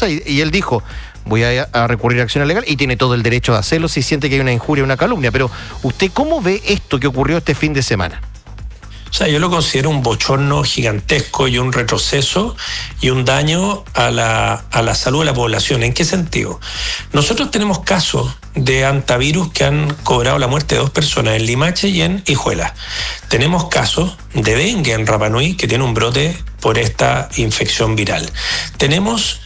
cosas, y él dijo, voy a recurrir a acción legal, y tiene todo el derecho de hacerlo si siente que hay una injuria, una calumnia. Pero, ¿usted cómo ve esto que ocurrió este fin de semana? O sea, yo lo considero un bochorno gigantesco y un retroceso y un daño a la salud de la población. ¿En qué sentido? Nosotros tenemos casos de antivirus que han cobrado la muerte de 2 personas en Limache y en Hijuela. Tenemos casos de dengue en Rapa Nui, que tiene un brote por esta infección viral. Tenemos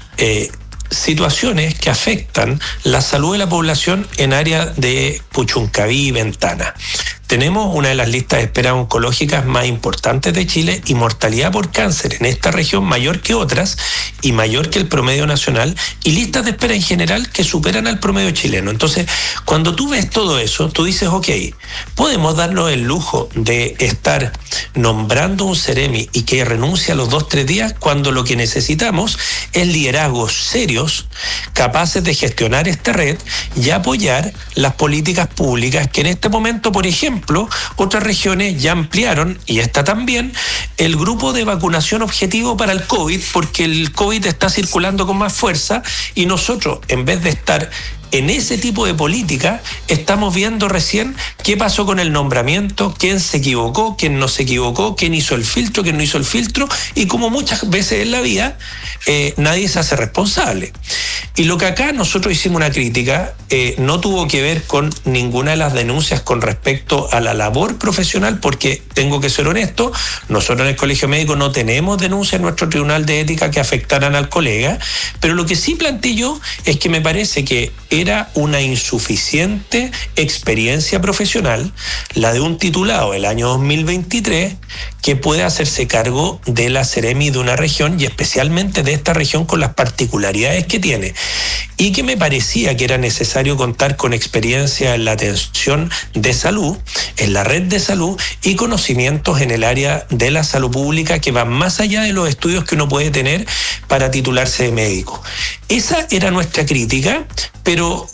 situaciones que afectan la salud de la población en áreas de Puchuncaví y Ventana. Tenemos una de las listas de espera oncológicas más importantes de Chile y mortalidad por cáncer en esta región mayor que otras y mayor que el promedio nacional, y listas de espera en general que superan al promedio chileno. Entonces, cuando tú ves todo eso, tú dices, ok, podemos darnos el lujo de estar nombrando un Ceremi y que renuncie a los 2-3 días, cuando lo que necesitamos es liderazgos serios, capaces de gestionar esta red y apoyar las políticas públicas que en este momento, por ejemplo, otras regiones ya ampliaron, y esta también, el grupo de vacunación objetivo para el COVID, porque el COVID está circulando con más fuerza, y nosotros, en vez de estar en ese tipo de política, estamos viendo recién qué pasó con el nombramiento, quién se equivocó, quién no se equivocó, quién hizo el filtro, quién no hizo el filtro, y como muchas veces en la vida, nadie se hace responsable. Y lo que acá nosotros hicimos una crítica, no tuvo que ver con ninguna de las denuncias con respecto a la labor profesional, porque tengo que ser honesto, nosotros en el Colegio Médico no tenemos denuncias en nuestro Tribunal de Ética que afectaran al colega, pero lo que sí planteé yo es que me parece que era una insuficiente experiencia profesional la de un titulado el año 2023 que puede hacerse cargo de la Ceremi de una región, y especialmente de esta región con las particularidades que tiene, y que me parecía que era necesario contar con experiencia en la atención de salud, en la red de salud, y conocimientos en el área de la salud pública que van más allá de los estudios que uno puede tener para titularse de médico. Esa era nuestra crítica, pero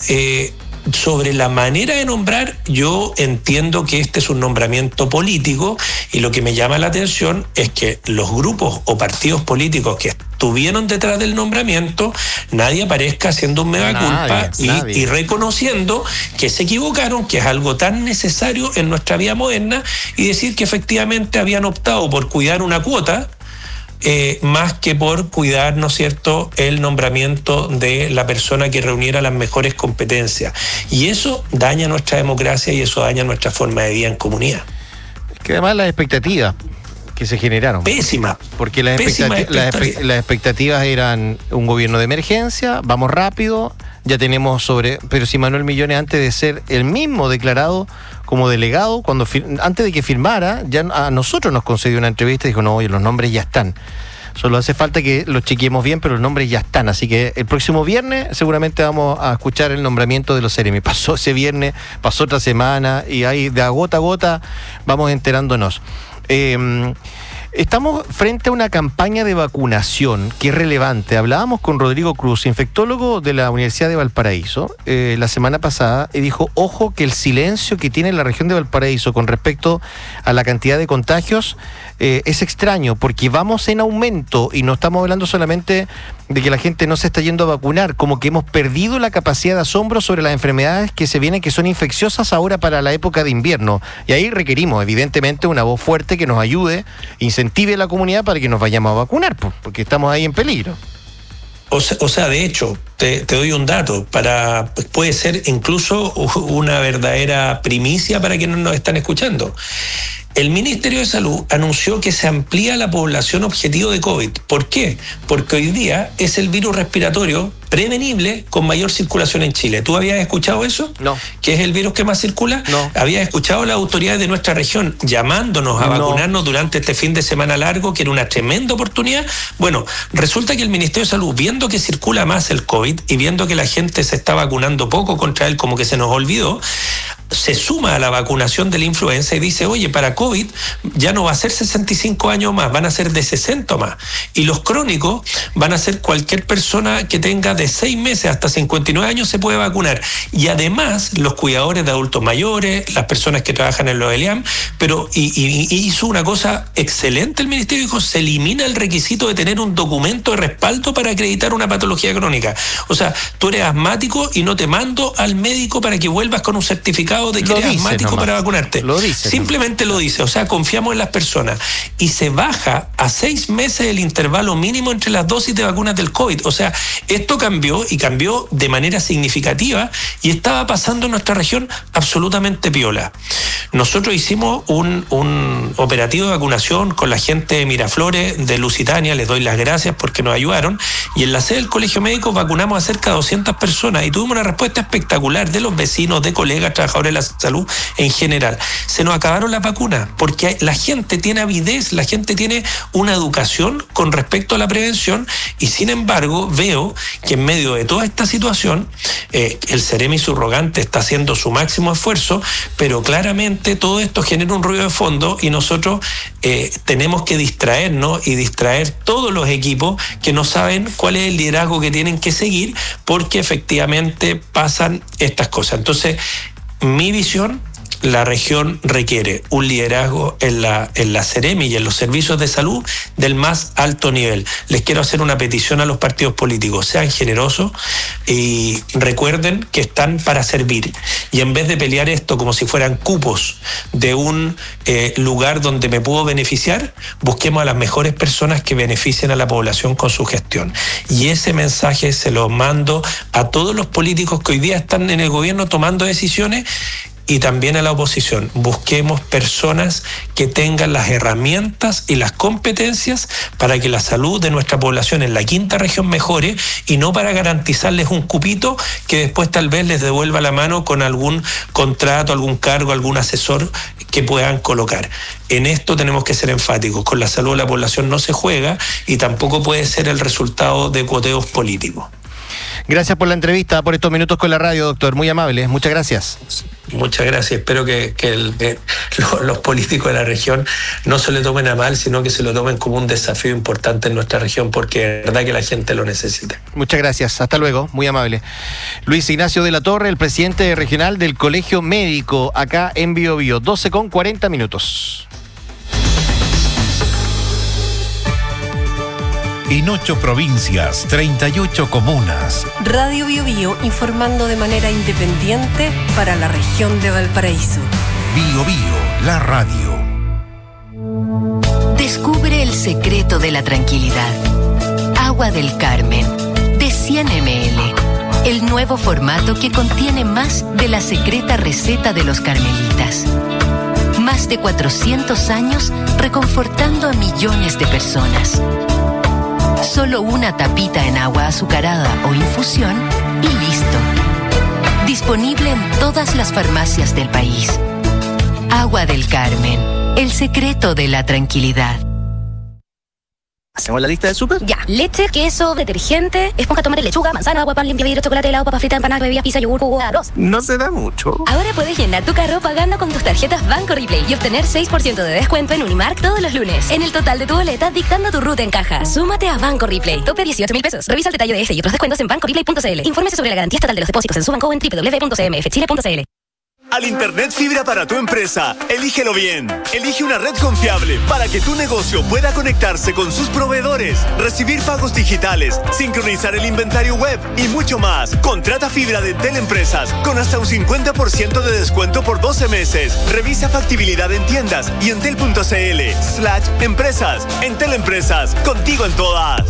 sobre la manera de nombrar, yo entiendo que este es un nombramiento político, y lo que me llama la atención es que los grupos o partidos políticos que estuvieron detrás del nombramiento, nadie aparezca haciendo un mea culpa y reconociendo que se equivocaron, que es algo tan necesario en nuestra vida moderna, y decir que efectivamente habían optado por cuidar una cuota, más que por cuidar, ¿no es cierto?, el nombramiento de la persona que reuniera las mejores competencias. Y eso daña nuestra democracia y eso daña nuestra forma de vida en comunidad. Que además las expectativas que se generaron. Pésima. Porque las expectativas eran un gobierno de emergencia, vamos rápido, ya tenemos pero si Manuel Millones, antes de ser el mismo declarado como delegado, antes de que firmara, ya a nosotros nos concedió una entrevista y dijo, no, oye, los nombres ya están. Solo hace falta que los chequeemos bien, pero los nombres ya están. Así que el próximo viernes seguramente vamos a escuchar el nombramiento de los Ceremi. Pasó ese viernes, pasó otra semana, y ahí de a gota vamos enterándonos. Estamos frente a una campaña de vacunación que es relevante. Hablábamos con Rodrigo Cruz, infectólogo de la Universidad de Valparaíso, la semana pasada, y dijo, ojo, que el silencio que tiene la región de Valparaíso con respecto a la cantidad de contagios es extraño, porque vamos en aumento, y no estamos hablando solamente de que la gente no se está yendo a vacunar, como que hemos perdido la capacidad de asombro sobre las enfermedades que se vienen, que son infecciosas ahora para la época de invierno. Y ahí requerimos, evidentemente, una voz fuerte que nos ayude, incentive a la comunidad para que nos vayamos a vacunar, porque estamos ahí en peligro. O sea, de hecho, te doy un dato, puede ser incluso una verdadera primicia para quienes nos están escuchando. El Ministerio de Salud anunció que se amplía la población objetivo de COVID. ¿Por qué? Porque hoy día es el virus respiratorio prevenible con mayor circulación en Chile. ¿Tú habías escuchado eso? No. ¿Que es el virus que más circula? No. ¿Habías escuchado a las autoridades de nuestra región llamándonos a vacunarnos durante este fin de semana largo, que era una tremenda oportunidad? Bueno, resulta que el Ministerio de Salud, viendo que circula más el COVID y viendo que la gente se está vacunando poco contra él, como que se nos olvidó, se suma a la vacunación de la influenza y dice, oye, para COVID ya no va a ser 65 años más, van a ser de 60 más. Y los crónicos van a ser cualquier persona que tenga de 6 meses hasta 59 años se puede vacunar. Y además, los cuidadores de adultos mayores, las personas que trabajan en los ELIAM, pero y hizo una cosa excelente el Ministerio, dijo, se elimina el requisito de tener un documento de respaldo para acreditar una patología crónica. O sea, tú eres asmático y no te mando al médico para que vuelvas con un certificado de que eres asmático para vacunarte. Simplemente lo dice, o sea, confiamos en las personas. Y se baja a 6 meses el intervalo mínimo entre las dosis de vacunas del COVID. O sea, esto cambió y cambió de manera significativa y estaba pasando en nuestra región absolutamente piola. Nosotros hicimos un operativo de vacunación con la gente de Miraflores, de Lusitania, les doy las gracias porque nos ayudaron, y en la sede del Colegio Médico vacunamos a cerca de 200 personas y tuvimos una respuesta espectacular de los vecinos, de colegas, trabajadores de la salud en general. Se nos acabaron las vacunas porque la gente tiene avidez, la gente tiene una educación con respecto a la prevención y sin embargo veo que en medio de toda esta situación el Ceremi subrogante está haciendo su máximo esfuerzo, pero claramente todo esto genera un ruido de fondo y nosotros tenemos que distraernos y distraer todos los equipos que no saben cuál es el liderazgo que tienen que seguir porque efectivamente pasan estas cosas. Entonces, mi visión, la región requiere un liderazgo en la Ceremi y en los servicios de salud del más alto nivel. Les quiero hacer una petición a los partidos políticos, sean generosos y recuerden que están para servir. Y en vez de pelear esto como si fueran cupos de un lugar donde me puedo beneficiar, busquemos a las mejores personas que beneficien a la población con su gestión. Y ese mensaje se lo mando a todos los políticos que hoy día están en el gobierno tomando decisiones y también a la oposición. Busquemos personas que tengan las herramientas y las competencias para que la salud de nuestra población en la quinta región mejore y no para garantizarles un cupito que después tal vez les devuelva la mano con algún contrato, algún cargo, algún asesor que puedan colocar. En esto tenemos que ser enfáticos. Con la salud de la población no se juega y tampoco puede ser el resultado de cuoteos políticos. Gracias por la entrevista, por estos minutos con la radio, doctor. Muy amable. Muchas gracias. Muchas gracias. Espero que los políticos de la región no se lo tomen a mal, sino que se lo tomen como un desafío importante en nuestra región, porque es verdad que la gente lo necesita. Muchas gracias. Hasta luego. Muy amable. Luis Ignacio de la Torre, el presidente regional del Colegio Médico, acá en Biobío. 12:40. En 8 provincias, 38 comunas. Radio Biobío informando de manera independiente para la región de Valparaíso. Biobío, la radio. Descubre el secreto de la tranquilidad. Agua del Carmen, de 100 ml. El nuevo formato que contiene más de la secreta receta de los carmelitas. Más de 400 años reconfortando a millones de personas. Solo una tapita en agua azucarada o infusión y listo. Disponible en todas las farmacias del país. Agua del Carmen, el secreto de la tranquilidad. ¿Hacemos la lista de súper? Ya. Leche, queso, detergente, esponja, tomate, lechuga, manzana, agua, pan, limpia vidrio, chocolate, helado, papa frita, empanada, bebida, pizza, yogur, jugo, arroz. No se da mucho. Ahora puedes llenar tu carro pagando con tus tarjetas Banco Replay y obtener 6% de descuento en Unimark todos los lunes. En el total de tu boleta, dictando tu ruta en caja. Súmate a Banco Replay. Tope 18.000 pesos. Revisa el detalle de este y otros descuentos en bancoreplay.cl. Infórmese sobre la garantía estatal de los depósitos en su banco en www.cmfchile.cl. Al Internet fibra para tu empresa, elígelo bien. Elige una red confiable para que tu negocio pueda conectarse con sus proveedores, recibir pagos digitales, sincronizar el inventario web y mucho más. Contrata fibra de Teleempresas con hasta un 50% de descuento por 12 meses. Revisa factibilidad en tiendas y en tel.cl/empresas. En Teleempresas, contigo en todas.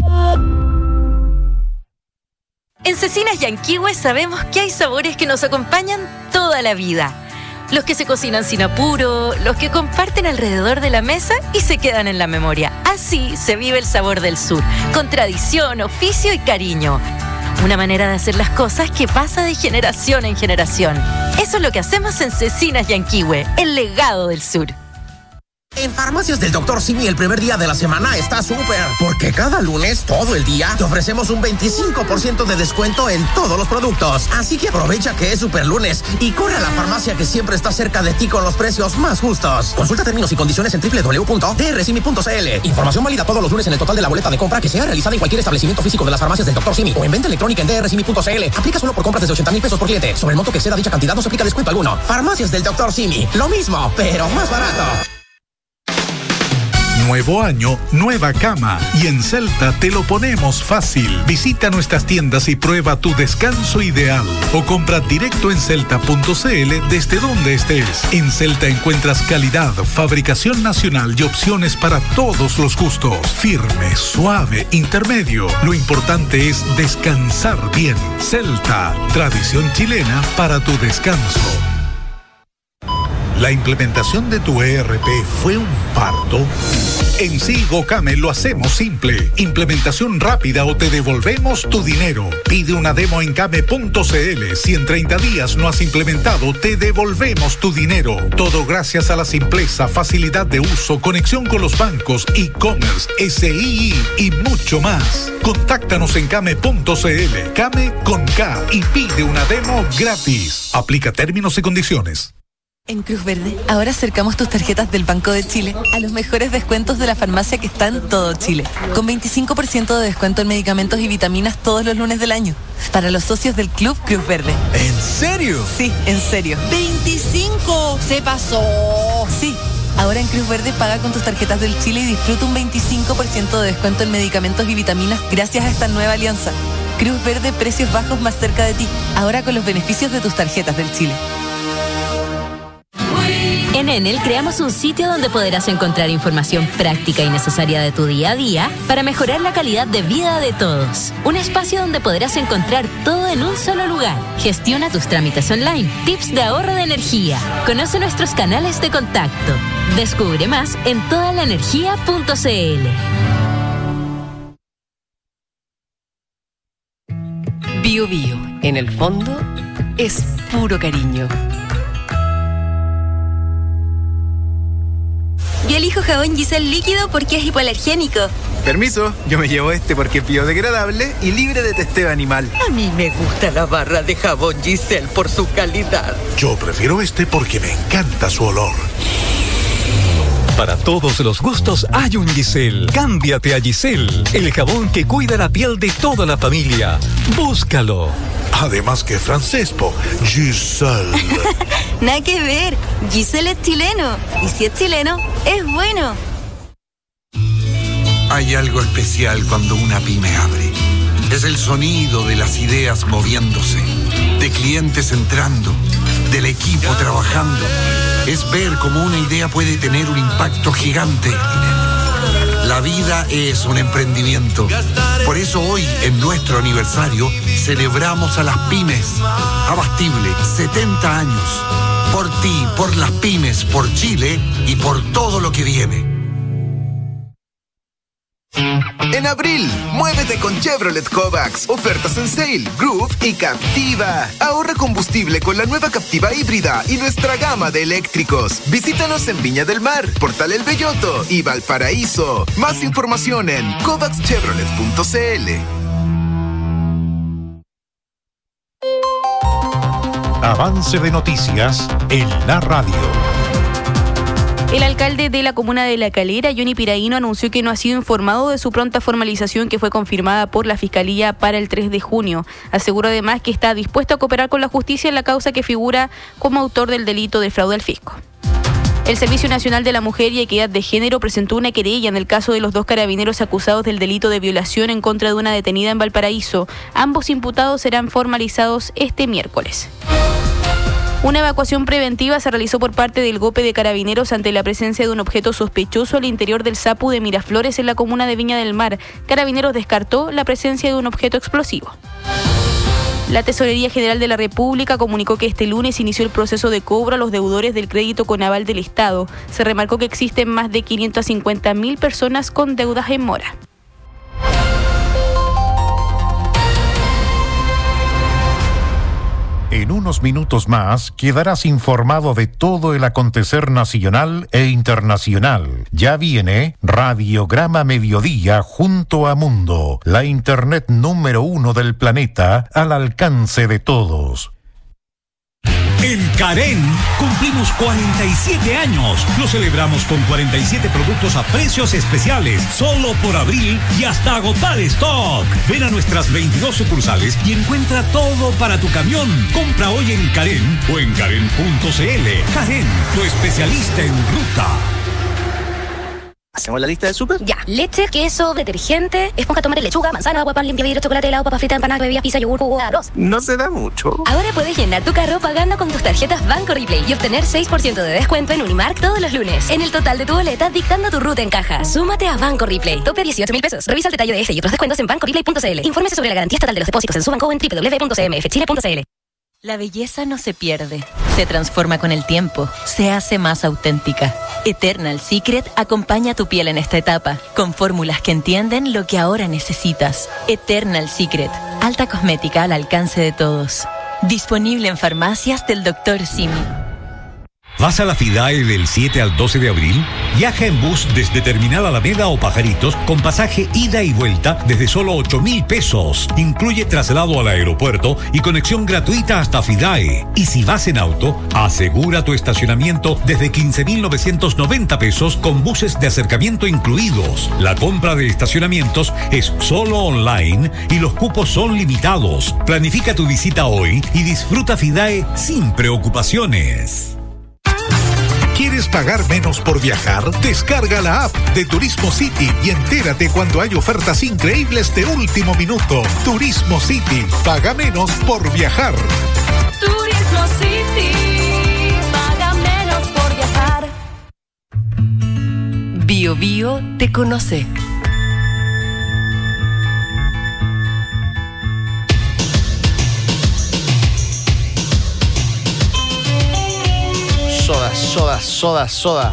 En Cecinas Yanquihue sabemos que hay sabores que nos acompañan toda la vida. Los que se cocinan sin apuro, los que comparten alrededor de la mesa y se quedan en la memoria. Así se vive el sabor del sur, con tradición, oficio y cariño. Una manera de hacer las cosas que pasa de generación en generación. Eso es lo que hacemos en Cecinas Yanquihue, el legado del sur. En Farmacias del Dr. Simi el primer día de la semana está súper, porque cada lunes, todo el día, te ofrecemos un 25% de descuento en todos los productos. Así que aprovecha que es super lunes y corre a la farmacia que siempre está cerca de ti con los precios más justos. Consulta términos y condiciones en www.drsimi.cl. Información válida todos los lunes en el total de la boleta de compra que sea realizada en cualquier establecimiento físico de las farmacias del Dr. Simi o en venta electrónica en drsimi.cl. Aplica solo por compras desde 80,000 pesos por cliente. Sobre el monto que exceda dicha cantidad no se aplica descuento alguno. Farmacias del Dr. Simi. Lo mismo, pero más barato. Nuevo año, nueva cama. Y en Celta te lo ponemos fácil. Visita nuestras tiendas y prueba tu descanso ideal. O compra directo en celta.cl desde donde estés. En Celta encuentras calidad, fabricación nacional y opciones para todos los gustos. Firme, suave, intermedio. Lo importante es descansar bien. Celta, tradición chilena para tu descanso. ¿La implementación de tu ERP fue un parto? En Sigo Came lo hacemos simple. Implementación rápida o te devolvemos tu dinero. Pide una demo en came.cl. Si en 30 días no has implementado, te devolvemos tu dinero. Todo gracias a la simpleza, facilidad de uso, conexión con los bancos, e-commerce, SII y mucho más. Contáctanos en came.cl. Came con K y pide una demo gratis. Aplica términos y condiciones. En Cruz Verde, ahora acercamos tus tarjetas del Banco de Chile a los mejores descuentos de la farmacia que está en todo Chile. Con 25% de descuento en medicamentos y vitaminas todos los lunes del año. Para los socios del Club Cruz Verde. ¿En serio? Sí, en serio. ¡25! ¡Se pasó! Sí. Ahora en Cruz Verde paga con tus tarjetas del Chile y disfruta un 25% de descuento en medicamentos y vitaminas gracias a esta nueva alianza. Cruz Verde, precios bajos más cerca de ti. Ahora con los beneficios de tus tarjetas del Chile. En Enel creamos un sitio donde podrás encontrar información práctica y necesaria de tu día a día para mejorar la calidad de vida de todos. Un espacio donde podrás encontrar todo en un solo lugar. Gestiona tus trámites online, tips de ahorro de energía. Conoce nuestros canales de contacto. Descubre más en todalaenergia.cl. Bio Bio, en el fondo, es puro cariño. Yo elijo jabón Giselle líquido porque es hipoalergénico. Permiso, yo me llevo este porque es biodegradable y libre de testeo animal. A mí me gusta la barra de jabón Giselle por su calidad. Yo prefiero este porque me encanta su olor. Para todos los gustos hay un Giselle. Cámbiate a Giselle, el jabón que cuida la piel de toda la familia. Búscalo. Además que francés, Giselle. Nada que ver, Giselle es chileno. Y si es chileno, es bueno. Hay algo especial cuando una pyme abre. Es el sonido de las ideas moviéndose, de clientes entrando, del equipo trabajando. Es ver cómo una idea puede tener un impacto gigante. La vida es un emprendimiento. Por eso hoy, en nuestro aniversario, celebramos a las pymes. Abastible, 70 años. Por ti, por las pymes, por Chile y por todo lo que viene. En abril, muévete con Chevrolet Kovacs. Ofertas en Sale, Groove y Captiva. Ahorra combustible con la nueva Captiva híbrida y nuestra gama de eléctricos. Visítanos en Viña del Mar, Portal El Belloto y Valparaíso. Más información en kovacschevrolet.cl. Avance de noticias en la radio. El alcalde de la comuna de La Calera, Johnny Piraíno, anunció que no ha sido informado de su pronta formalización que fue confirmada por la Fiscalía para el 3 de junio. Aseguró además que está dispuesto a cooperar con la justicia en la causa que figura como autor del delito de fraude al fisco. El Servicio Nacional de la Mujer y Equidad de Género presentó una querella en el caso de los 2 carabineros acusados del delito de violación en contra de una detenida en Valparaíso. Ambos imputados serán formalizados este miércoles. Una evacuación preventiva se realizó por parte del GOPE de Carabineros ante la presencia de un objeto sospechoso al interior del SAPU de Miraflores en la comuna de Viña del Mar. Carabineros descartó la presencia de un objeto explosivo. La Tesorería General de la República comunicó que este lunes inició el proceso de cobro a los deudores del crédito con aval del Estado. Se remarcó que existen más de 550.000 personas con deudas en mora. En unos minutos más quedarás informado de todo el acontecer nacional e internacional. Ya viene Radiograma Mediodía junto a Mundo, la internet número 1 del planeta al alcance de todos. En Carén cumplimos 47 años. Lo celebramos con 47 productos a precios especiales, solo por abril y hasta agotar stock. Ven a nuestras 22 sucursales y encuentra todo para tu camión. Compra hoy en Carén o en Carén.cl. Carén, tu especialista en ruta. ¿Hacemos la lista de súper? Ya. Leche, queso, detergente, esponja, tomate, lechuga, manzana, agua, pan, limpia vidrio, chocolate, helado, papa frita, empanadas, bebidas, pizza, yogur, jugo, arroz. No se da mucho. Ahora puedes llenar tu carro pagando con tus tarjetas Banco Replay y obtener 6% de descuento en Unimark todos los lunes. En el total de tu boleta, dictando tu ruta en caja. Súmate a Banco Replay. Tope 18.000 pesos. Revisa el detalle de este y otros descuentos en bancoreplay.cl. Infórmese sobre la garantía estatal de los depósitos en su banco o en www.cmfchile.cl. La belleza no se pierde, se transforma con el tiempo, se hace más auténtica. Eternal Secret acompaña a tu piel en esta etapa, con fórmulas que entienden lo que ahora necesitas. Eternal Secret, alta cosmética al alcance de todos. Disponible en farmacias del Dr. Simi. ¿Vas a la FIDAE del 7 al 12 de abril? Viaja en bus desde Terminal Alameda o Pajaritos con pasaje ida y vuelta desde solo 8.000 pesos. Incluye traslado al aeropuerto y conexión gratuita hasta FIDAE. Y si vas en auto, asegura tu estacionamiento desde 15.990 pesos con buses de acercamiento incluidos. La compra de estacionamientos es solo online y los cupos son limitados. Planifica tu visita hoy y disfruta FIDAE sin preocupaciones. ¿Quieres pagar menos por viajar? Descarga la app de Turismo City y entérate cuando hay ofertas increíbles de último minuto. Turismo City, paga menos por viajar. Turismo City, paga menos por viajar. Bio Bio te conoce. Soda.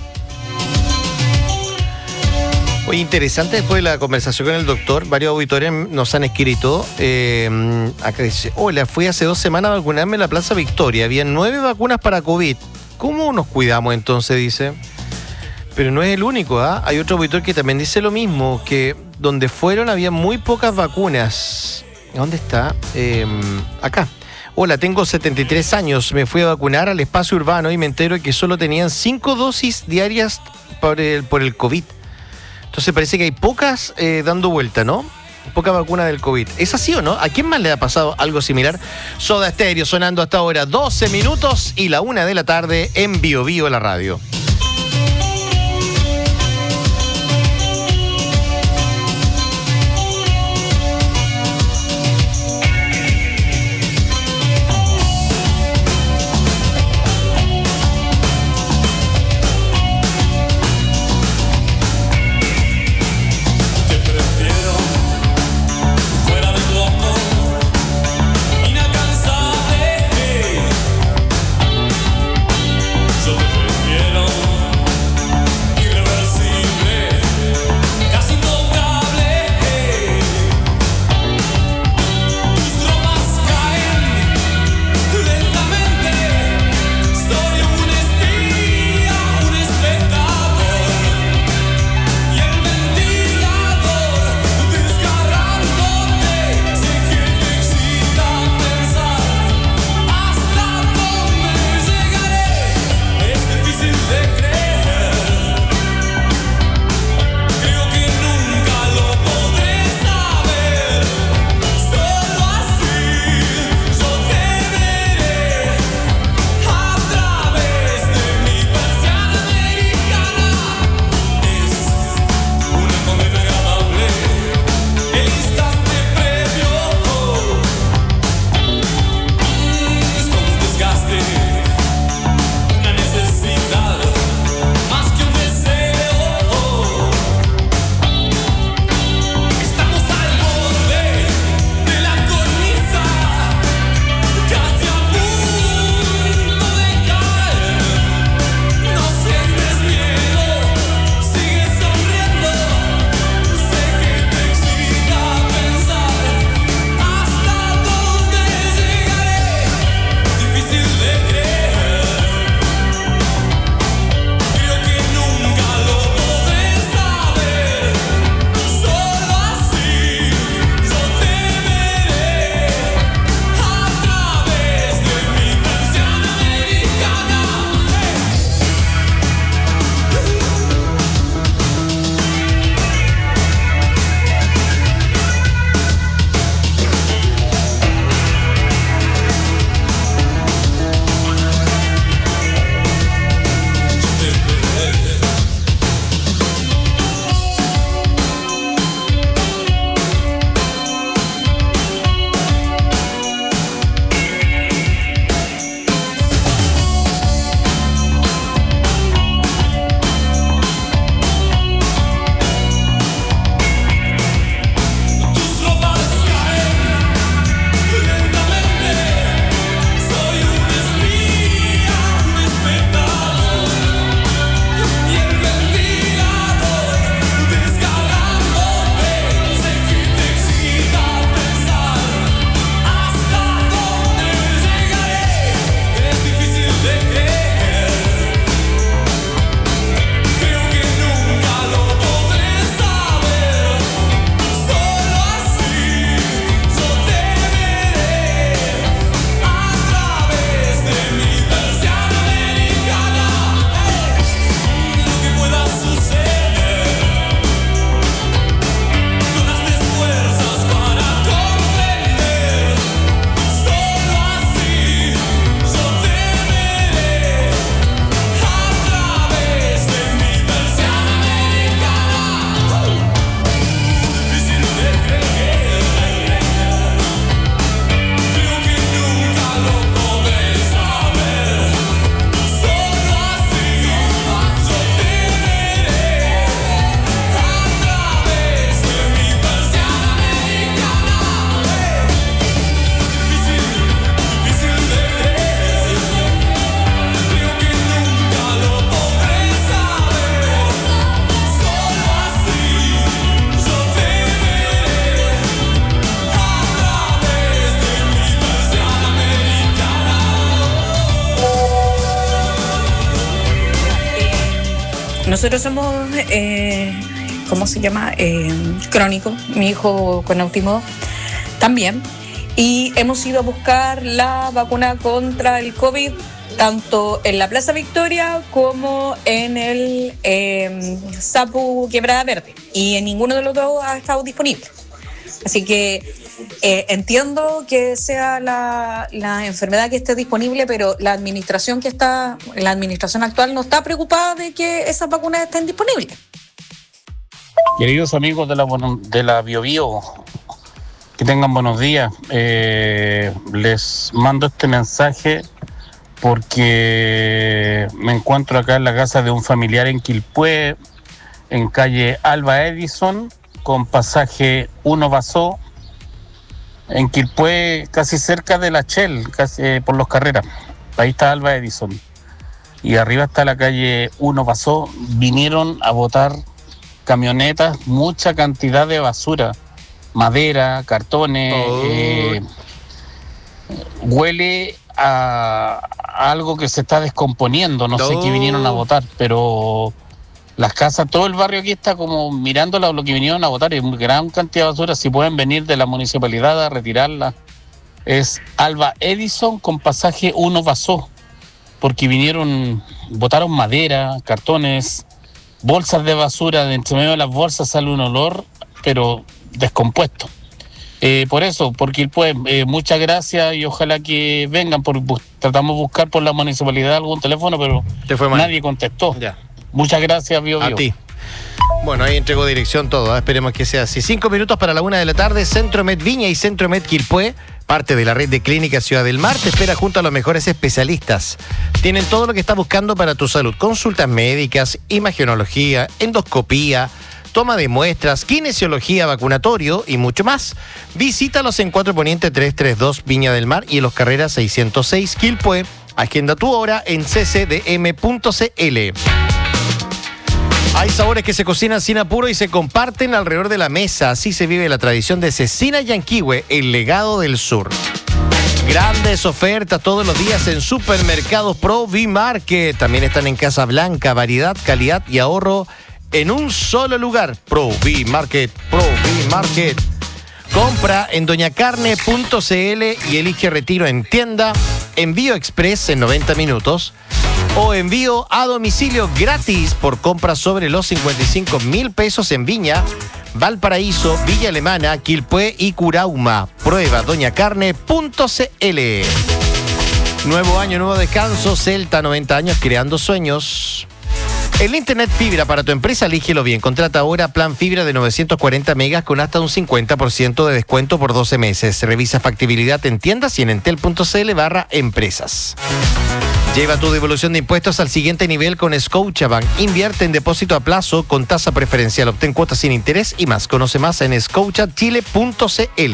Muy interesante, después de la conversación con el doctor, varios auditores nos han escrito. Acá dice: hola, fui hace 2 semanas a vacunarme en la Plaza Victoria. Había 9 vacunas para COVID. ¿Cómo nos cuidamos entonces? Dice. Pero no es el único, ¿ah? Hay otro auditor que también dice lo mismo, que donde fueron había muy pocas vacunas. ¿Dónde está? Acá. Hola, tengo 73 años, me fui a vacunar al espacio urbano y me entero que solo tenían 5 dosis diarias por el COVID. Entonces parece que hay pocas dando vuelta, ¿no? Poca vacuna del COVID. ¿Es así o no? ¿A quién más le ha pasado algo similar? Soda Stereo sonando hasta ahora 12 minutos y la 1 de la tarde en Bio Bio la radio. Yo te prefiero Nosotros somos, ¿cómo se llama? Crónico, mi hijo con autismo también. Y hemos ido a buscar la vacuna contra el COVID tanto en la Plaza Victoria como en el Sapu Quebrada Verde. Y en ninguno de los dos ha estado disponible. Así que entiendo que sea la enfermedad que esté disponible, pero la administración actual no está preocupada de que esas vacunas estén disponibles. Queridos amigos de la BioBio, que tengan buenos días. Les mando este mensaje porque me encuentro acá en la casa de un familiar en Quilpué, en calle Alba Edison, con pasaje 1 Basó, en Quilpué, casi cerca de la Shell, casi por Los Carreras. Ahí está Alba Edison. Y arriba está la calle 1 Basó. Vinieron a botar camionetas, mucha cantidad de basura, madera, cartones. Huele a algo que se está descomponiendo, no sé qué vinieron a botar, pero las casas, todo el barrio aquí está como mirando lo que vinieron a botar, y gran cantidad de basura. Si pueden venir de la municipalidad a retirarla. Es Alba Edison con pasaje 1 Basó, porque botaron madera, cartones, bolsas de basura. De entre medio de las bolsas sale un olor, pero descompuesto. Por eso, porque pues, muchas gracias y ojalá que vengan. Tratamos de buscar por la municipalidad algún teléfono, pero nadie contestó. Ya. Muchas gracias, Bio. A ti. Bueno, ahí entregó dirección todo, esperemos que sea así. 5 minutos para la 1 de la tarde, Centromed Viña y Centromed Quilpué, parte de la red de clínicas Ciudad del Mar, te espera junto a los mejores especialistas. Tienen todo lo que estás buscando para tu salud: consultas médicas, imagenología, endoscopía, toma de muestras, kinesiología, vacunatorio y mucho más. Visítalos en 4 Poniente 332 Viña del Mar y en Los Carreras 606 Quilpué. Agenda tu hora en ccdm.cl. Hay sabores que se cocinan sin apuro y se comparten alrededor de la mesa. Así se vive la tradición de Cecina Yanquihue, el legado del sur. Grandes ofertas todos los días en Supermercados Provimarket. También están en Casa Blanca. Variedad, calidad y ahorro en un solo lugar. Provimarket. Compra en doñacarne.cl y elige retiro en tienda, envío express en 90 minutos o envío a domicilio gratis por compras sobre los 55.000 pesos en Viña, Valparaíso, Villa Alemana, Quilpué y Curauma. Prueba doñacarne.cl. Nuevo año, nuevo descanso. Celta, 90 años creando sueños. El internet fibra para tu empresa, elígelo bien. Contrata ahora plan fibra de 940 megas con hasta un 50% de descuento por 12 meses. Revisa factibilidad en tiendas y en entel.cl/empresas. Lleva tu devolución de impuestos al siguiente nivel con Scotiabank. Invierte en depósito a plazo con tasa preferencial. Obtén cuotas sin interés y más. Conoce más en scotiachile.cl.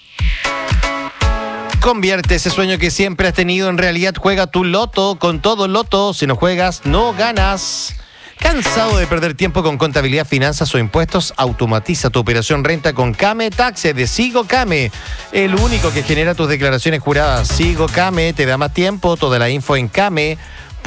Convierte ese sueño que siempre has tenido en realidad. Juega tu loto con todo loto. Si no juegas, no ganas. ¿Cansado de perder tiempo con contabilidad, finanzas o impuestos? Automatiza tu operación renta con Came Taxe de Sigo Came, el único que genera tus declaraciones juradas. Sigo Came te da más tiempo. Toda la info en came.cl.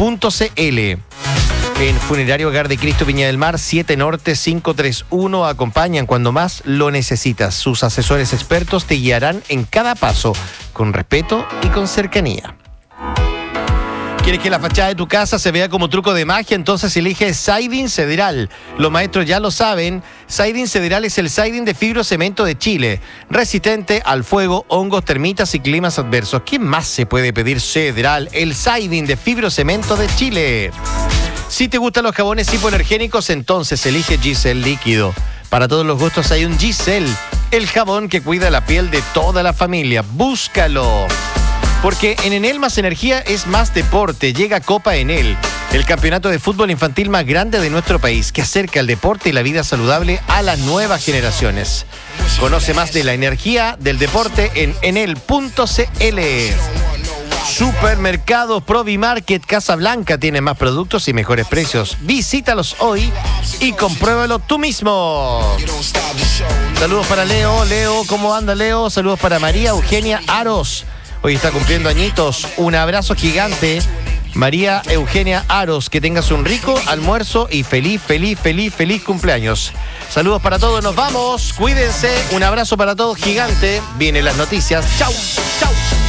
En Funerario Hogar de Cristo Viña del Mar, 7 Norte 531, acompañan cuando más lo necesitas. Sus asesores expertos te guiarán en cada paso, con respeto y con cercanía. ¿Quieres que la fachada de tu casa se vea como truco de magia? Entonces elige Siding Cedral. Los maestros ya lo saben. Siding Cedral es el siding de fibrocemento de Chile. Resistente al fuego, hongos, termitas y climas adversos. ¿Qué más se puede pedir? Cedral, el siding de fibrocemento de Chile. Si te gustan los jabones hipoalergénicos, entonces elige Giselle Líquido. Para todos los gustos hay un Giselle, el jabón que cuida la piel de toda la familia. Búscalo. Porque en Enel más energía es más deporte. Llega Copa Enel, el campeonato de fútbol infantil más grande de nuestro país, que acerca el deporte y la vida saludable a las nuevas generaciones. Conoce más de la energía del deporte en enel.cl. Supermercados Provimarket Casa Blanca tiene más productos y mejores precios. Visítalos hoy y compruébalo tú mismo. Saludos para Leo. Leo, ¿cómo anda Leo? Saludos para María Eugenia Aros. Hoy está cumpliendo añitos. Un abrazo gigante María Eugenia Aros, que tengas un rico almuerzo y feliz cumpleaños. Saludos para todos, nos vamos, cuídense, un abrazo para todos gigante. Vienen las noticias, chau.